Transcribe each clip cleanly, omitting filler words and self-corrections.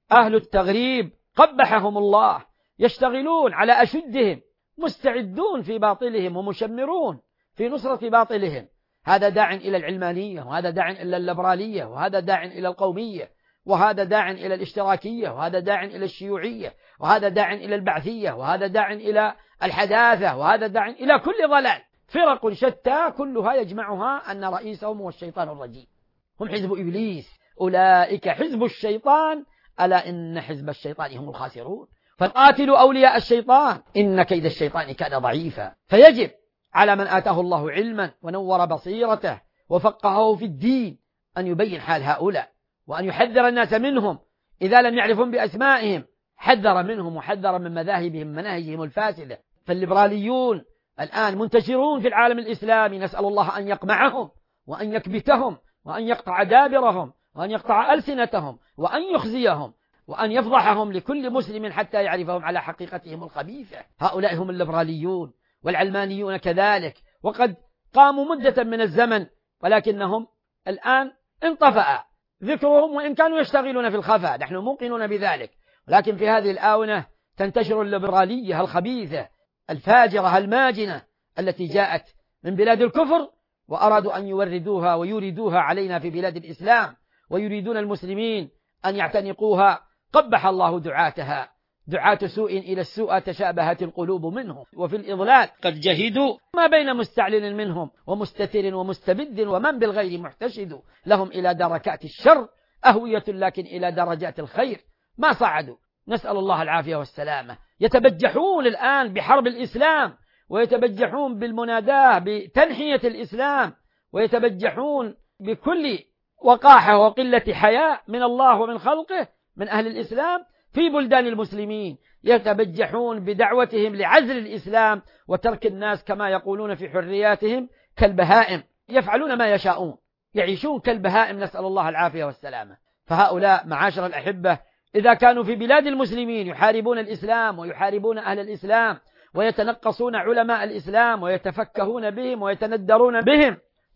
أهل التغريب قبحهم الله يشتغلون على أشدهم، مستعدون في باطلهم ومشمرون في نصرة باطلهم. هذا داع إلى العلمانية، وهذا داع إلى الليبرالية، وهذا داع إلى القومية، وهذا داع إلى الاشتراكية، وهذا داع إلى الشيوعية، وهذا داع إلى البعثية، وهذا داع إلى الحداثة، وهذا داع إلى كل ضلال. فرق شتى كلها يجمعها أن رئيسهم هو الشيطان الرجيم، هم حزب إبليس، أولئك حزب الشيطان ألا إن حزب الشيطان هم الخاسرون. فقاتلوا أولياء الشيطان إن كيد الشيطان كان ضعيفا. فيجب على من آتاه الله علما ونور بصيرته وفقهه في الدين أن يبين حال هؤلاء، وأن يحذر الناس منهم إذا لم يعرفون بأسمائهم، حذر منهم وحذر من مذاهبهم مناهجهم الفاسدة. فالليبراليون الآن منتشرون في العالم الإسلامي، نسأل الله أن يقمعهم وأن يكبتهم وأن يقطع دابرهم وأن يقطع ألسنتهم وأن يخزيهم وأن يفضحهم لكل مسلم حتى يعرفهم على حقيقتهم الخبيثة. هؤلاء هم الليبراليون، والعلمانيون كذلك، وقد قاموا مدة من الزمن ولكنهم الآن انطفأ ذكرهم، وإن كانوا يشتغلون في الخفاء نحن موقنون بذلك، ولكن في هذه الآونة تنتشر الليبرالية الخبيثة الفاجرة الماجنة التي جاءت من بلاد الكفر، وأرادوا أن يوردوها ويوردوها علينا في بلاد الإسلام، ويريدون المسلمين أن يعتنقوها. قبح الله دعاتها، دعاة سوء إلى السوء تشابهت القلوب منهم، وفي الإضلال قد جهدوا ما بين مستعلن منهم ومستتر ومستبد ومن بالغير محتشد، لهم إلى دركات الشر أهوية لكن إلى درجات الخير ما صعدوا، نسأل الله العافية والسلامة. يتبجحون الآن بحرب الإسلام، ويتبجحون بالمناداة بتنحية الإسلام، ويتبجحون بكل وقاحة وقلة حياء من الله ومن خلقه من أهل الإسلام في بلدان المسلمين، يتبجحون بدعوتهم لعزل الإسلام وترك الناس كما يقولون في حرياتهم كالبهائم، يفعلون ما يشاءون، يعيشون كالبهائم، نسأل الله العافية والسلامة. فهؤلاء معاشر الأحبة إذا كانوا في بلاد المسلمين يحاربون الإسلام ويحاربون أهل الإسلام ويتنقصون علماء الإسلام ويتفكهون بهم ويتندرون بهم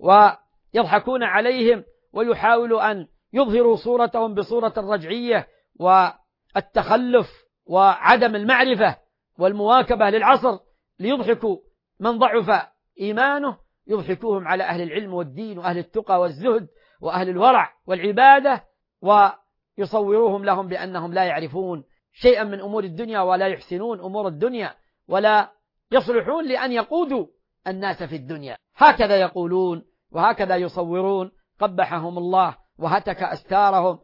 ويضحكون عليهم ويحاولوا أن يظهروا صورتهم بصورة الرجعية والتخلف وعدم المعرفة والمواكبة للعصر ليضحكوا من ضعف إيمانه، يضحكوهم على أهل العلم والدين وأهل التقى والزهد وأهل الورع والعبادة، ويصوروهم لهم بأنهم لا يعرفون شيئا من أمور الدنيا ولا يحسنون أمور الدنيا ولا يصلحون لأن يقودوا الناس في الدنيا. هكذا يقولون وهكذا يصورون، قبحهم الله وهتك أستارهم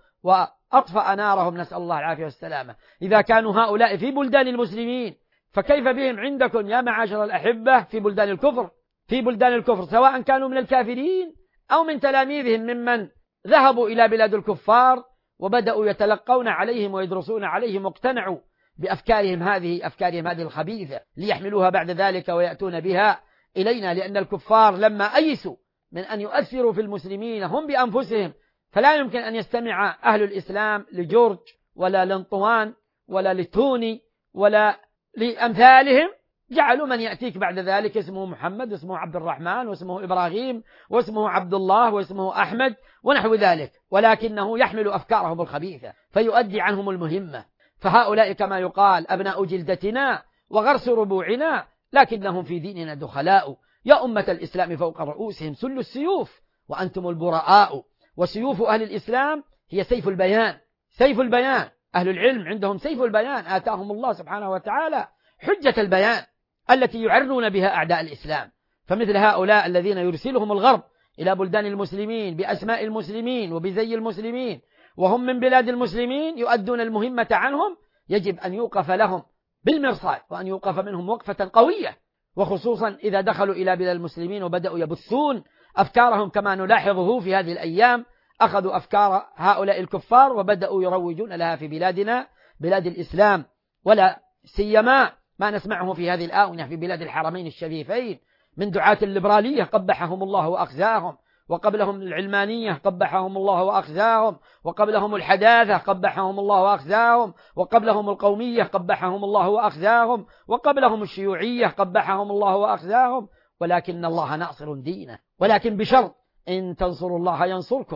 وأطفأ نارهم، نسأل الله العافية والسلامة. إذا كانوا هؤلاء في بلدان المسلمين فكيف بهم عندكم يا معاشر الأحبة في بلدان الكفر؟ في بلدان الكفر سواء كانوا من الكافرين أو من تلاميذهم ممن ذهبوا إلى بلاد الكفار وبدأوا يتلقون عليهم ويدرسون عليهم واقتنعوا بأفكارهم هذه الخبيثة ليحملوها بعد ذلك ويأتون بها إلينا، لأن الكفار لما أيسوا من أن يؤثروا في المسلمين هم بأنفسهم، فلا يمكن أن يستمع أهل الإسلام لجورج ولا لانطوان ولا لتوني ولا لأمثالهم، جعلوا من يأتيك بعد ذلك اسمه محمد واسمه عبد الرحمن واسمه إبراهيم واسمه عبد الله واسمه أحمد ونحو ذلك، ولكنه يحمل أفكارهم الخبيثة فيؤدي عنهم المهمة. فهؤلاء كما يقال أبناء جلدتنا وغرس ربوعنا، لكنهم في ديننا دخلاء. يا أمة الإسلام فوق رؤوسهم سل السيوف وأنتم البراء، وسيوف أهل الإسلام هي سيف البيان، سيف البيان. أهل العلم عندهم سيف البيان، آتاهم الله سبحانه وتعالى حجة البيان التي يعرون بها أعداء الإسلام. فمثل هؤلاء الذين يرسلهم الغرب إلى بلدان المسلمين بأسماء المسلمين وبزي المسلمين وهم من بلاد المسلمين يؤدون المهمة عنهم، يجب أن يوقف لهم بالمرصاد وأن يوقف منهم وقفة قوية، وخصوصا إذا دخلوا إلى بلاد المسلمين وبدأوا يبثون أفكارهم كما نلاحظه في هذه الأيام. أخذوا أفكار هؤلاء الكفار وبدأوا يروجون لها في بلادنا بلاد الإسلام، ولا سيما ما نسمعه في هذه الآونة في بلاد الحرمين الشريفين من دعاة الليبرالية قبحهم الله وأخزاهم، وقبلهم العلمانية قبحهم الله وأخزاهم، وقبلهم الحداثة قبحهم الله وأخزاهم، وقبلهم القومية قبحهم الله وأخزاهم، وقبلهم الشيوعية قبحهم الله وأخزاهم. ولكن الله ناصر دينه، ولكن بشرط إن تنصروا الله ينصركم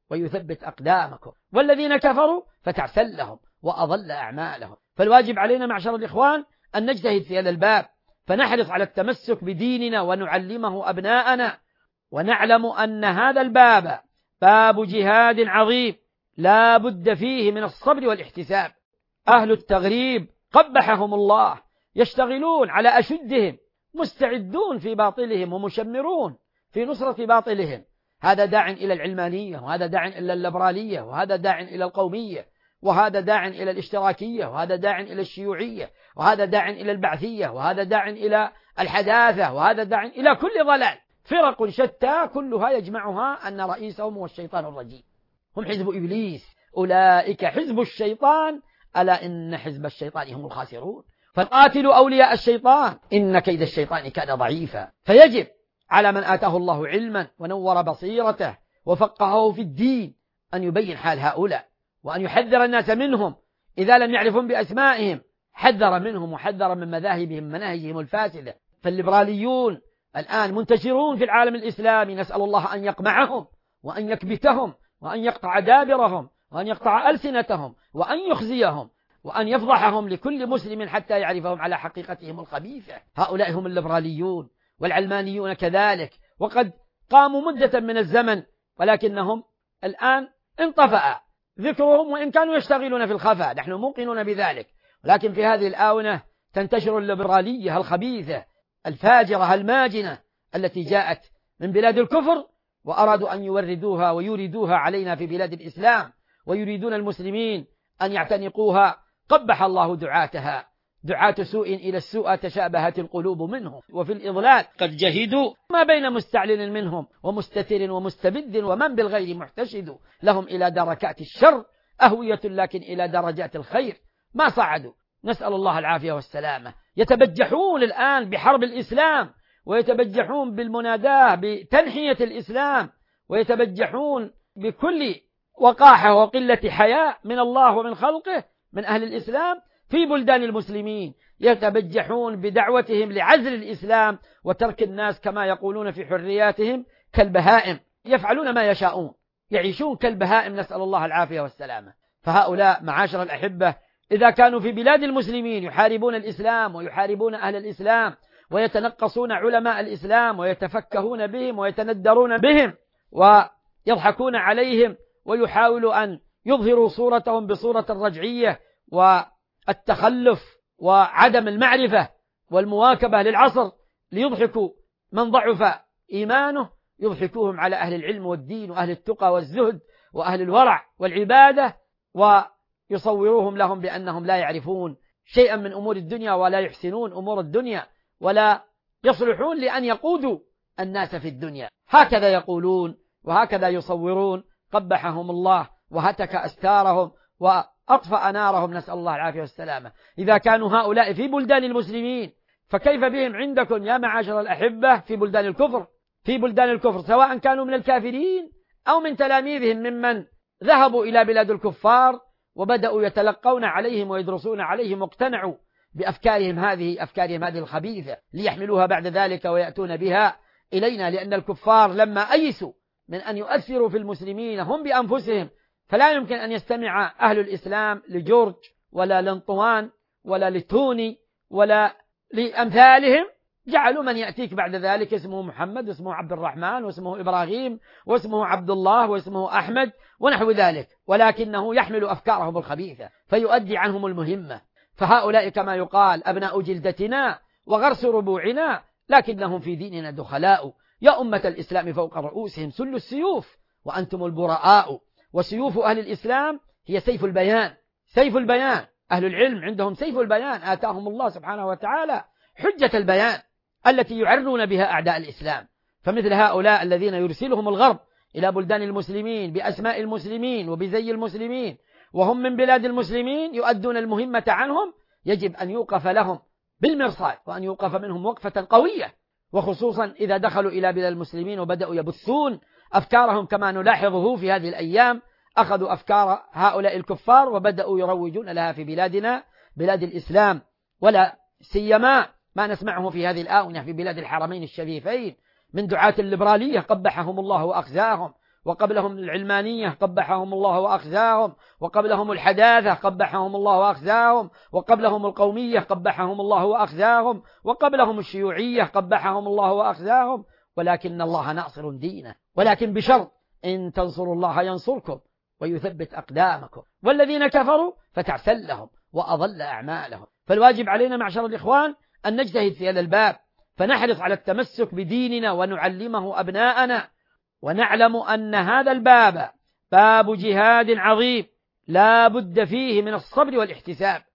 ويثبت أقدامكم، والذين كفروا فتعسل لهم وأضل أعمالهم. فالواجب علينا معشر الإخوان أن نجتهد في هذا الباب، فنحرص على التمسك بديننا ونعلمه أبناءنا، ونعلم أن هذا الباب باب جهاد عظيم لا بد فيه من الصبر والاحتساب. أهل التغريب قبحهم الله يشتغلون على أشدهم، مستعدون في باطلهم ومشمرون في نصرة باطلهم. هذا داع إلى العلمانية، وهذا داع إلى الليبرالية، وهذا داع إلى القومية، وهذا داع إلى الاشتراكية، وهذا داع إلى الشيوعية، وهذا داع إلى البعثية، وهذا داع إلى الحداثة، وهذا داع إلى كل ضلال. فرق شتى كلها يجمعها أن رئيسهم هو الشيطان الرجيم، هم حزب إبليس، أولئك حزب الشيطان ألا إن حزب الشيطان هم الخاسرون. فقاتلوا أولياء الشيطان إن كيد الشيطان كان ضعيفا. فيجب على من آتاه الله علما ونور بصيرته وفقهه في الدين أن يبين حال هؤلاء، وأن يحذر الناس منهم إذا لم يعرفون بأسمائهم، حذر منهم وحذر من مذاهبهم مناهجهم الفاسدة. فالليبراليون الآن منتشرون في العالم الإسلامي، نسأل الله أن يقمعهم وأن يكبتهم وأن يقطع دابرهم وأن يقطع ألسنتهم وأن يخزيهم وأن يفضحهم لكل مسلم حتى يعرفهم على حقيقتهم الخبيثة. هؤلاء هم الليبراليون، والعلمانيون كذلك، وقد قاموا مدة من الزمن ولكنهم الآن انطفأ ذكرهم، وإن كانوا يشتغلون في الخفاء نحن موقنون بذلك، ولكن في هذه الآونة تنتشر الليبرالية الخبيثة الفاجرة الماجنة التي جاءت من بلاد الكفر، وأرادوا أن يوردوها ويوردوها علينا في بلاد الإسلام، ويريدون المسلمين أن يعتنقوها. قبح الله دعاتها، دعاة سوء إلى السوء تشابهت القلوب منهم، وفي الإضلال قد جهدوا ما بين مستعلن منهم ومستتر ومستبد ومن بالغير محتشد. لهم إلى دركات الشر أهوية لكن إلى درجات الخير ما صعدوا، نسأل الله العافية والسلامة. يتبجحون الآن بحرب الإسلام، ويتبجحون بالمناداة بتنحية الإسلام، ويتبجحون بكل وقاحة وقلة حياء من الله ومن خلقه من أهل الإسلام في بلدان المسلمين. يتبجحون بدعوتهم لعزل الإسلام وترك الناس كما يقولون في حرياتهم كالبهائم، يفعلون ما يشاءون، يعيشون كالبهائم، نسأل الله العافية والسلامة. فهؤلاء معاشر الأحبة إذا كانوا في بلاد المسلمين يحاربون الإسلام ويحاربون أهل الإسلام ويتنقصون علماء الإسلام ويتفكهون بهم ويتندرون بهم ويضحكون عليهم ويحاولوا أن يظهروا صورتهم بصورة الرجعية والتخلف وعدم المعرفة والمواكبة للعصر ليضحكوا من ضعف إيمانه، يضحكوهم على أهل العلم والدين وأهل التقى والزهد وأهل الورع والعبادة، ويصوروهم لهم بأنهم لا يعرفون شيئا من أمور الدنيا ولا يحسنون أمور الدنيا ولا يصلحون لأن يقودوا الناس في الدنيا. هكذا يقولون وهكذا يصورون. قبحهم الله وهتك أستارهم وأطفأ نارهم، نسأل الله العافية والسلامة. إذا كانوا هؤلاء في بلدان المسلمين فكيف بهم عندكم يا معاشر الأحبة في بلدان الكفر؟ في بلدان الكفر سواء كانوا من الكافرين أو من تلاميذهم ممن ذهبوا إلى بلاد الكفار وبدأوا يتلقون عليهم ويدرسون عليهم واقتنعوا بأفكارهم هذه الخبيثة ليحملوها بعد ذلك ويأتون بها إلينا، لأن الكفار لما أيسوا من أن يؤثروا في المسلمين هم بأنفسهم فلا يمكن أن يستمع أهل الإسلام لجورج ولا لانطوان ولا لتوني ولا لأمثالهم. جعلوا من يأتيك بعد ذلك اسمه محمد واسمه عبد الرحمن واسمه إبراهيم واسمه عبد الله واسمه أحمد ونحو ذلك، ولكنه يحمل أفكارهم الخبيثة فيؤدي عنهم المهمة. فهؤلاء كما يقال أبناء جلدتنا وغرس ربوعنا لكنهم في ديننا دخلاء. يا أمة الإسلام فوق رؤوسهم سل السيوف وأنتم البراء، وسيوف أهل الإسلام هي سيف البيان. سيف البيان، أهل العلم عندهم سيف البيان، آتاهم الله سبحانه وتعالى حجة البيان التي يعرون بها أعداء الإسلام. فمثل هؤلاء الذين يرسلهم الغرب إلى بلدان المسلمين بأسماء المسلمين وبزي المسلمين وهم من بلاد المسلمين يؤدون المهمة عنهم، يجب أن يوقف لهم بالمرصاد وأن يوقف منهم وقفة قوية، وخصوصا إذا دخلوا إلى بلاد المسلمين وبدأوا يبثون أفكارهم كما نلاحظه في هذه الأيام. أخذوا أفكار هؤلاء الكفار وبدأوا يروجون لها في بلادنا بلاد الإسلام، ولا سيما ما نسمعه في هذه الآونة في بلاد الحرمين الشريفين من دعاة الليبرالية قبحهم الله وأخزاهم وقبلهم العلمانية قبحهم الله وأخزاهم، وقبلهم الحداثة قبحهم الله وأخزاهم، وقبلهم القومية قبحهم الله وأخزاهم، وقبلهم الشيوعية قبحهم الله وأخزاهم. ولكن الله ناصر دينه، ولكن بشرط: إن تنصروا الله ينصركم ويثبت أقدامكم، والذين كفروا فتعسل لهم وأضل أعمالهم. فالواجب علينا معشر الإخوان أن نجتهد في هذا الباب، فنحرص على التمسك بديننا ونعلمه أبناءنا، ونعلم أن هذا الباب باب جهاد عظيم لا بد فيه من الصبر والاحتساب.